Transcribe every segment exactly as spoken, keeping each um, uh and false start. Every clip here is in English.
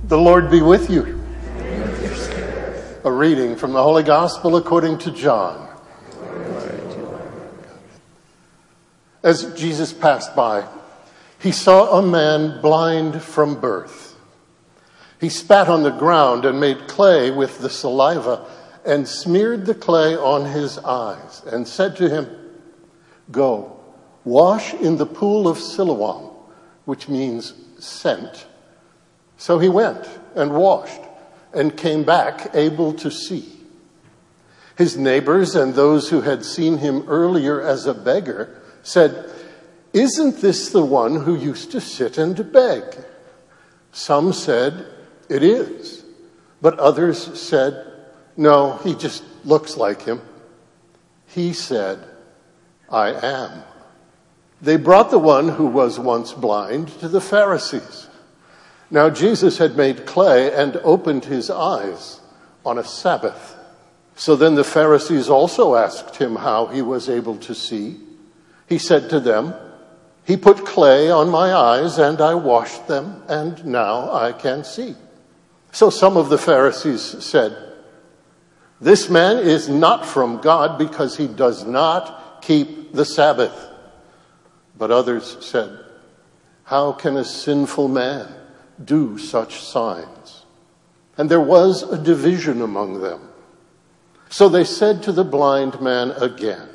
The Lord be with you. A reading from the Holy Gospel according to John. As Jesus passed by, he saw a man blind from birth. He spat on the ground and made clay with the saliva and smeared the clay on his eyes and said to him, "Go, wash in the pool of Siloam," which means sent. So he went and washed and came back able to see. His neighbors and those who had seen him earlier as a beggar said, "Isn't this the one who used to sit and beg?" Some said, "It is." But others said, "No, he just looks like him." He said, "I am." They brought the one who was once blind to the Pharisees. Now Jesus had made clay and opened his eyes on a Sabbath. So then the Pharisees also asked him how he was able to see. He said to them, "He put clay on my eyes and I washed them, and now I can see." So some of the Pharisees said, "This man is not from God because he does not keep the Sabbath." But others said, "How can a sinful man do such signs?" And there was a division among them. So they said to the blind man again,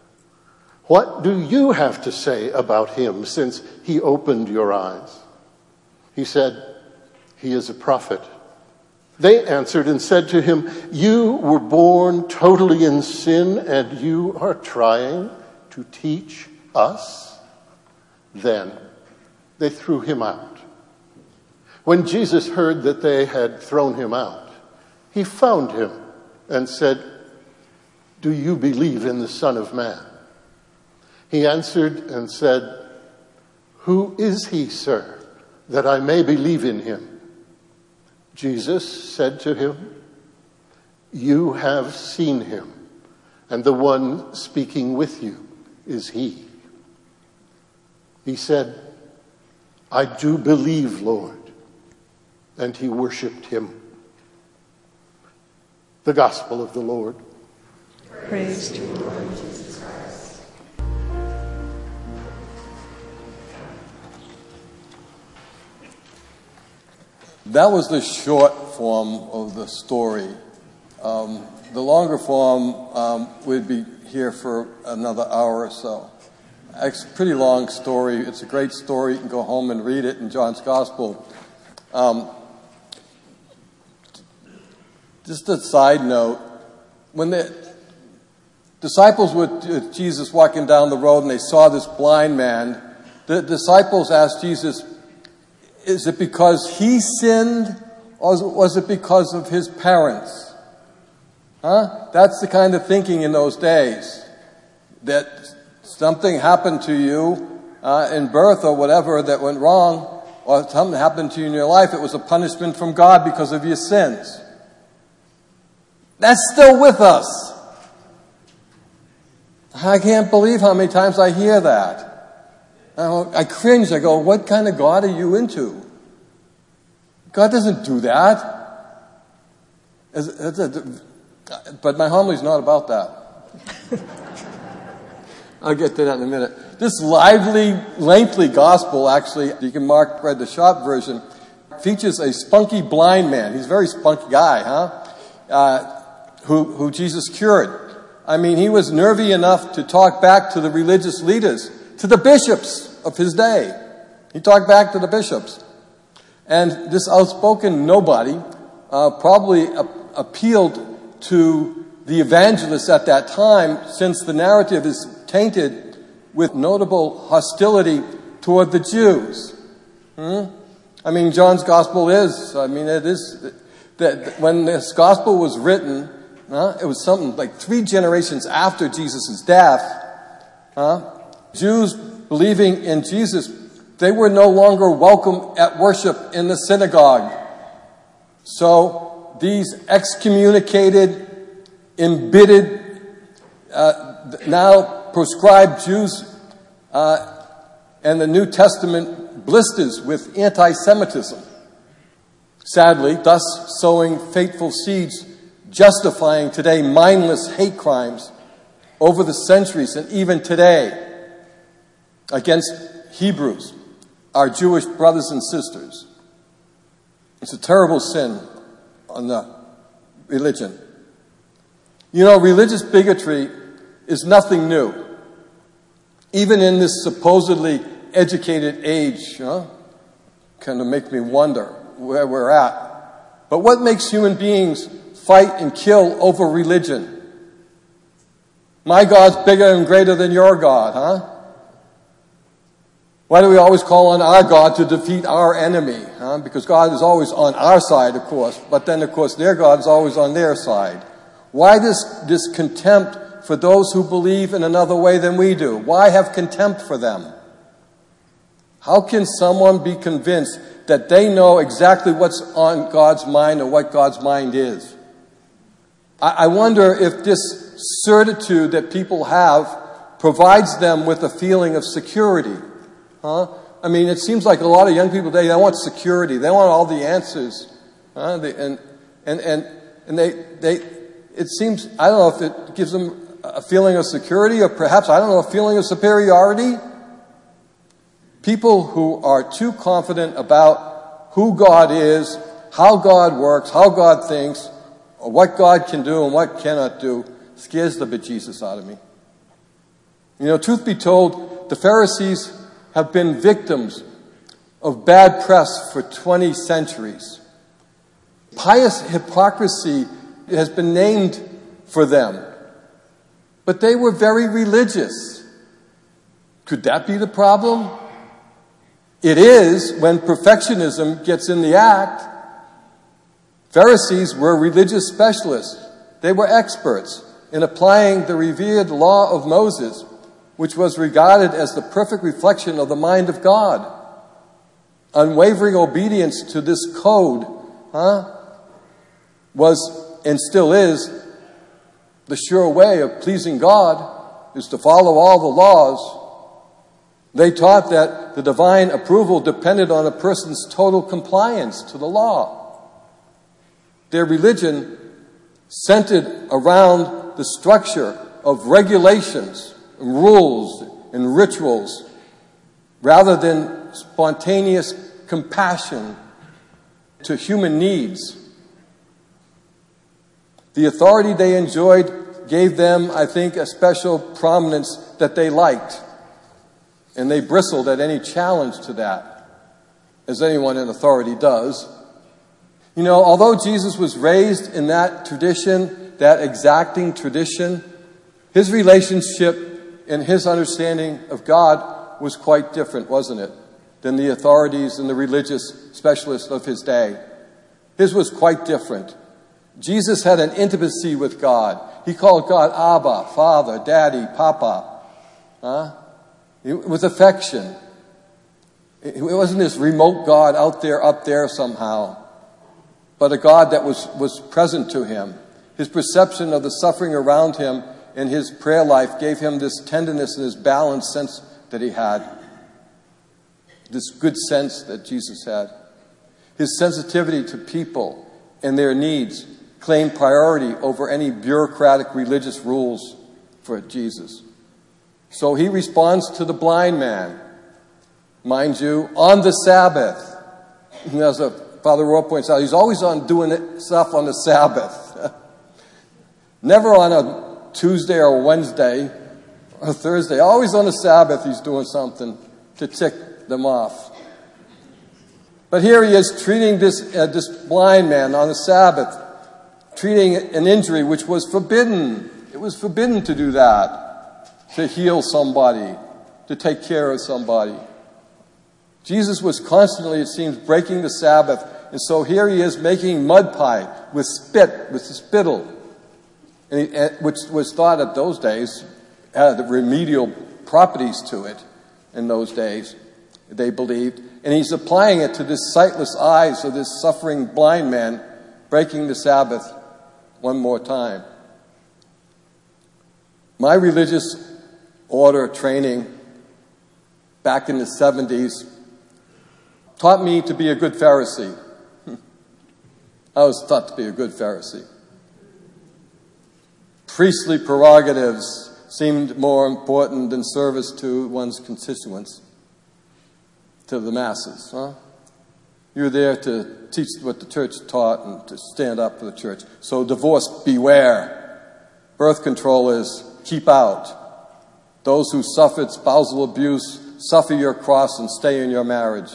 "What do you have to say about him since he opened your eyes?" He said, "He is a prophet." They answered and said to him, "You were born totally in sin, and you are trying to teach us?" Then they threw him out. When Jesus heard that they had thrown him out, he found him and said, "Do you believe in the Son of Man?" He answered and said, "Who is he, sir, that I may believe in him?" Jesus said to him, "You have seen him, and the one speaking with you is he." He said, "I do believe, Lord." And he worshipped him. The Gospel of the Lord. Praise to you, Lord Jesus Christ. That was the short form of the story. Um, the longer form um, would be here for another hour or so. It's a pretty long story. It's a great story. You can go home and read it in John's Gospel. Um, just a side note, when the disciples were with Jesus walking down the road and they saw this blind man, the disciples asked Jesus, "Is it because he sinned, or was it because of his parents?" Huh? That's the kind of thinking in those days, that something happened to you uh, in birth or whatever that went wrong, or something happened to you in your life. It was a punishment from God because of your sins. That's still with us. I can't believe how many times I hear that. I cringe. I go, what kind of God are you into? God doesn't do that. But my homily's not about that. I'll get to that in a minute. This lively, lengthy gospel, actually, you can mark read the short version, features a spunky blind man. He's a very spunky guy, huh? Uh, who, who Jesus cured. I mean, he was nervy enough to talk back to the religious leaders, to the bishops of his day. He talked back to the bishops. And this outspoken nobody uh, probably a- appealed to the evangelists at that time, since the narrative is tainted with notable hostility toward the Jews. Hmm? I mean, John's gospel is, I mean, it is, that when this gospel was written, huh, it was something like three generations after Jesus' death. Huh? Jews believing in Jesus, they were no longer welcome at worship in the synagogue. So these excommunicated, embittered, uh, now proscribed Jews uh, and the New Testament blisters with anti-Semitism. Sadly, thus sowing fateful seeds, justifying today mindless hate crimes over the centuries and even today against Hebrews, our Jewish brothers and sisters. It's a terrible sin on the religion. You know, religious bigotry is nothing new. Even in this supposedly educated age, huh? Kind of make me wonder where we're at. But what makes human beings fight and kill over religion? My God's bigger and greater than your God, huh? Why do we always call on our God to defeat our enemy? Huh? Because God is always on our side, of course. But then, of course, their God is always on their side. Why this, this contempt for those who believe in another way than we do? Why have contempt for them? How can someone be convinced that they know exactly what's on God's mind or what God's mind is? I, I wonder if this certitude that people have provides them with a feeling of security. Huh? I mean, it seems like a lot of young people today, they want security. They want all the answers. Huh? They, and and and and they they it seems, I don't know if it gives them a feeling of security or perhaps, I don't know, a feeling of superiority. People who are too confident about who God is, how God works, how God thinks, or what God can do and what cannot do, scares the bejesus out of me. You know, truth be told, the Pharisees have been victims of bad press for twenty centuries. Pious hypocrisy has been named for them. But they were very religious. Could that be the problem? It is when perfectionism gets in the act. Pharisees were religious specialists. They were experts in applying the revered law of Moses, which was regarded as the perfect reflection of the mind of God. Unwavering obedience to this code, huh, was and still is the sure way of pleasing God, is to follow all the laws. They taught that the divine approval depended on a person's total compliance to the law. Their religion centered around the structure of regulations, and rules, and rituals, rather than spontaneous compassion to human needs. The authority they enjoyed gave them, I think, a special prominence that they liked. And they bristled at any challenge to that, as anyone in authority does. You know, although Jesus was raised in that tradition, that exacting tradition, his relationship and his understanding of God was quite different, wasn't it, than the authorities and the religious specialists of his day. His was quite different. Jesus had an intimacy with God. He called God Abba, Father, Daddy, Papa, huh? With affection. It wasn't this remote God out there, up there somehow, but a God that was, was present to him. His perception of the suffering around him and his prayer life gave him this tenderness and this balanced sense that he had. This good sense that Jesus had. His sensitivity to people and their needs claimed priority over any bureaucratic religious rules for Jesus. So he responds to the blind man, mind you, on the Sabbath. And as Father Roy points out, he's always on doing stuff on the Sabbath. Never on a Tuesday or Wednesday or Thursday. Always on the Sabbath he's doing something to tick them off. But here he is treating this, uh, this blind man on the Sabbath, treating an injury which was forbidden. It was forbidden to do that, to heal somebody, to take care of somebody. Jesus was constantly, it seems, breaking the Sabbath. And so here he is making mud pie with spit, with the spittle, and he, which was thought at those days had remedial properties to it in those days, they believed. And he's applying it to this sightless eyes of this suffering blind man, breaking the Sabbath one more time. My religious order training back in the seventies taught me to be a good Pharisee. I was thought to be a good Pharisee. Priestly prerogatives seemed more important than service to one's constituents, to the masses. Huh? You were there to teach what the church taught and to stand up for the church. So divorce, beware. Birth control is keep out. Those who suffered spousal abuse, suffer your cross and stay in your marriage.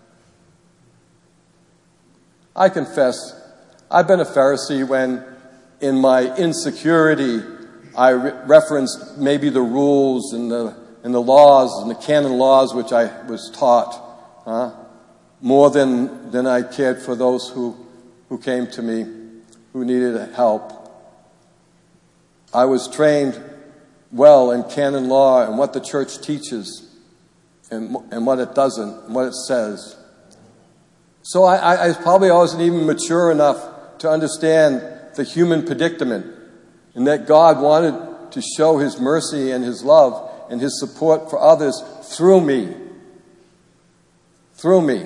I confess, I've been a Pharisee when, in my insecurity, I re- referenced maybe the rules and the and the laws and the canon laws which I was taught, huh? more than than I cared for those who who came to me, who needed help. I was trained well in canon law and what the church teaches and and what it doesn't, and what it says. So I, I, I probably wasn't even mature enough to understand the human predicament, and that God wanted to show His mercy and His love and His support for others through me. Through me.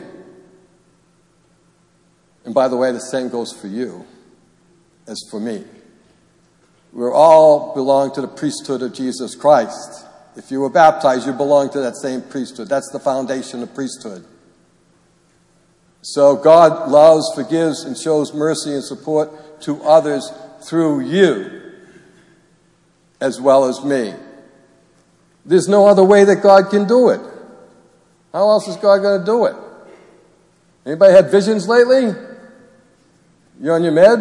And by the way, the same goes for you as for me. We all belong to the priesthood of Jesus Christ. If you were baptized, you belong to that same priesthood. That's the foundation of priesthood. So God loves, forgives, and shows mercy and support to others through you as well as me. There's no other way that God can do it. How else is God going to do it? Anybody had visions lately? You on your meds?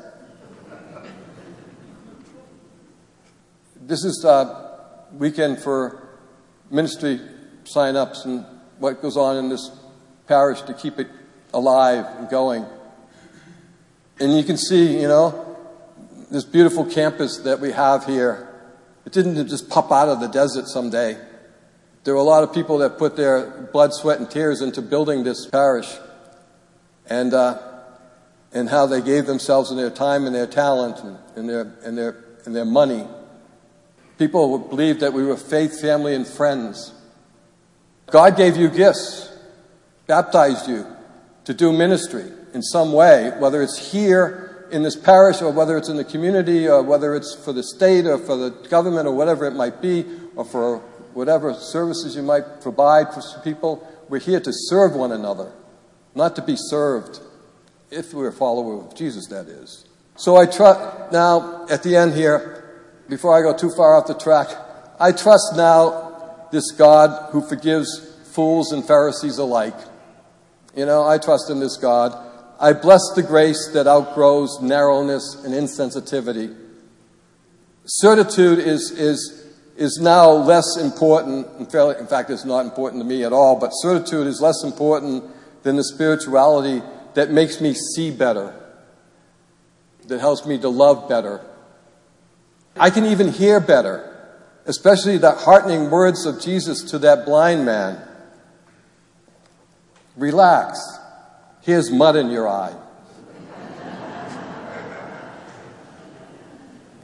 This is a weekend for ministry sign-ups and what goes on in this parish to keep it alive and going. And you can see, you know, this beautiful campus that we have here. It didn't just pop out of the desert someday. There were a lot of people that put their blood, sweat, and tears into building this parish. And uh, and how they gave themselves and their time and their talent and, and their and their and their money. People believed that we were faith, family, and friends. God gave you gifts, baptized you to do ministry in some way, whether it's here in this parish or whether it's in the community or whether it's for the state or for the government or whatever it might be, or for whatever services you might provide for people. We're here to serve one another, not to be served, if we're a follower of Jesus, that is. So I trust now, at the end here, before I go too far off the track, I trust now this God who forgives fools and Pharisees alike. You know, I trust in this God. I bless the grace that outgrows narrowness and insensitivity. Certitude is is is now less important. In fact, it's not important to me at all, but certitude is less important than the spirituality that makes me see better, that helps me to love better. I can even hear better, especially the heartening words of Jesus to that blind man. Relax. Here's mud in your eye.